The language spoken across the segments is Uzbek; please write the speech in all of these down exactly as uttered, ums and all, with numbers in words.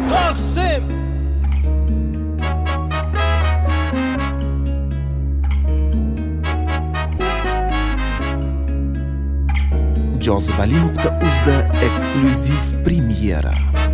Taqsim jozibali nuqta uzda eksklyuziv premyera.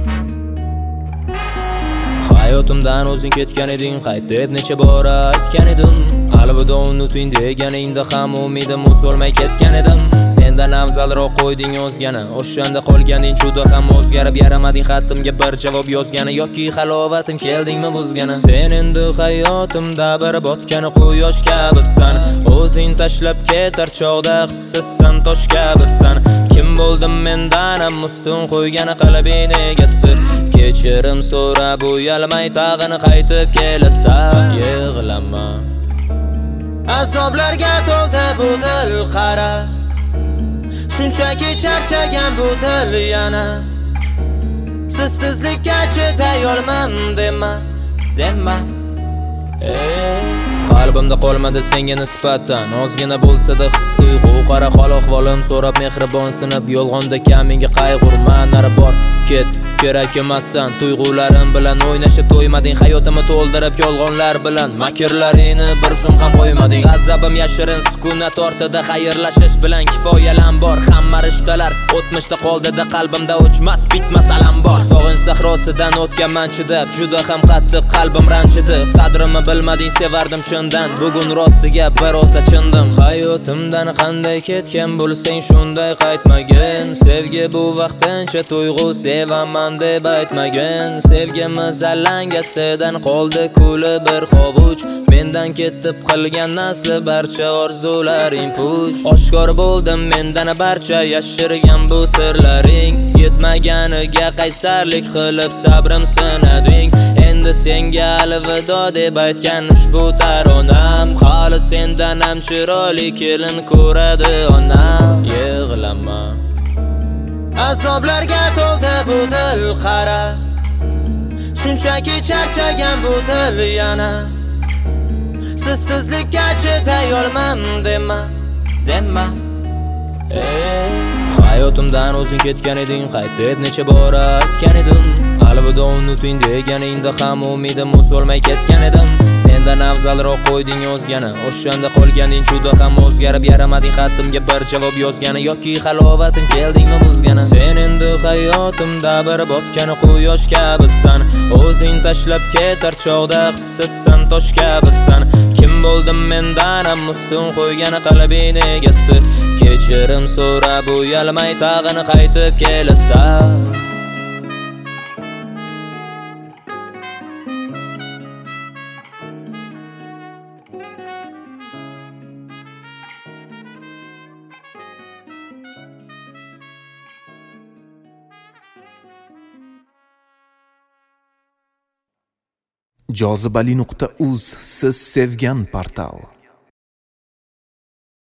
Hayotimdan o'zing ketgan eding, qayt deb necha bor aytgan edim. Alvido unuting deganingda ham umidim o'solmay ketgan edim. Mendan afzalroq qo'yding o'zgani, o'shanda qolganing juda ham o'zgarib yaramading xatimga bir javob yozgani yoki halovatim keldingmi buzgani. Sen endi hayotimda bir botgan quyosh kabisan, o'zing tashlab ketar chog'da hissizsan tosh kabisan. Kim bo'ldim mendan ham ustun qo'ygan qalbing egasi. Kechirim so'rab uyalmay tag'in qaytib kelasan. Yig'lama, azoblarga to'ldi bu dil qara, shunchaki charchagan bu dil yana. Sizsizlikka chiday olmam dema, dema. Qalbimda qolmadi senga nisbatan ozgina bo'lsa-da his tuyg'u. Qara hol ahvolim so'rab mehribon sinib, yolg'onda kaminga qayg'urma, nari bor ket, kerak emassan. Tuyg'ularim bilan o'ynashib to'ymading, hayotimni to'ldirib yolg'onlar bilan makrlaringni bir zum ham qo'ymading. G'azabim yashirin sukunat ortida xayrlashish bilan kifoyalan bor. Hamma rishtalar o'tmishda qoldida, qalbimda o'chmas bitmas alam bor. Sog'inch sahrosidan o'tganman chidab, juda ham qattiq qalbim ranjidi. Qadrimni bilmading, sevardim chindan, bugun rostiga bir oz achindim. Hayotimdan qanday ketgan bo'lsang shunday qaytmagin. Sevgi bu vaqtincha tuyg'u, sevaman deb aytmagin. Sevgimiz allangasidan qoldi kuli bir hovuch. Mendan ketib qilgan nasli barcha orzularing puch. Oshkor bo'ldim mendan barcha yashirgan bu sirlaring. Yetmaganiga qaysarlik qilib sabrim sinading. Endi senga alvido deb aytgan ushbu taronam, hali sendan ham chiroyli kelin ko'radi onam. Yig'lama, azoblarga to'ldi bu dil qara, shunchaki charchagan bu dil yana. Sizsizlikka chiday olmam dema, dema. Hayotimdan o'zing ketgan eding, qayt deb necha bor aytgan edim. Alvido unuting deganingda ham umidim o'solmay ketgan edim. Mendan afzalroq qo'yding o'zgani, o'shanda qolganing juda ham o'zgarib yaramading xatimga bir javob yozgani yoki halovatim keldingmi buzgani. Sen endi hayotimda bir botgan quyosh kabisan, o'zing tashlab ketar chog'da hissizsan tosh kabisan. Kim bo'ldim mendan ham ustun qo'ygan qalbing egasi. Kechirim so'rab uyalmay tag'in qaytib kelasan. jozibali nuqta uz siz sevgan portal.